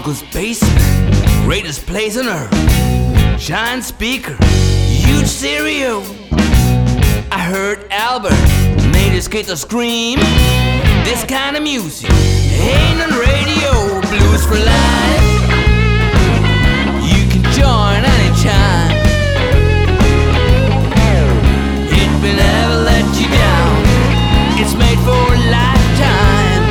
uncle's basement, greatest place on earth. Giant speaker, huge stereo. I heard Albert made his kid scream. This kind of music ain't on radio. Blues for life. You can join anytime. It will never let you down. It's made for a lifetime.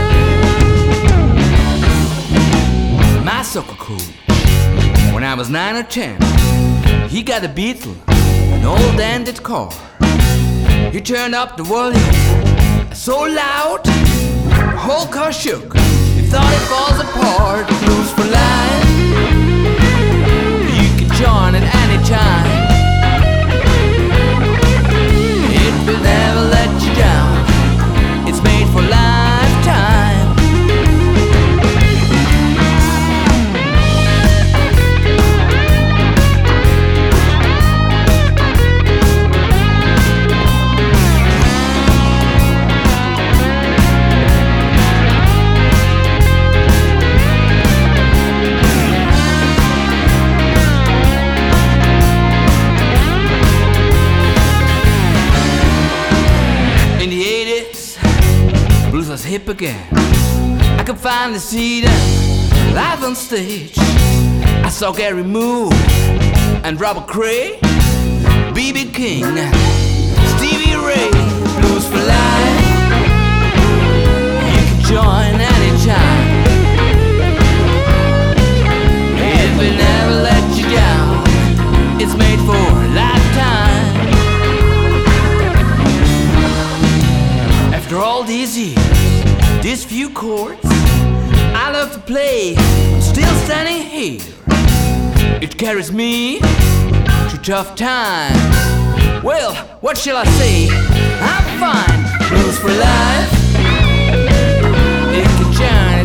My soccer coach, when I was 9 or 10, he got a Beetle, an old ended car. He turned up the volume so loud, the whole car shook. He thought it falls apart. Blues for life. You can join at any time. It will never let you down. It's made for lifetime. Hip again. I could finally see them live on stage. I saw Gary Moore and Robert Cray, B.B. King, Stevie Ray. Blues for life. You can join anytime. It will never let you down. It's made for a lifetime. After all these years, these few chords I love to play, I'm still standing here. It carries me through tough times. Well, what shall I say? I'm fine. Blues for life. It can shine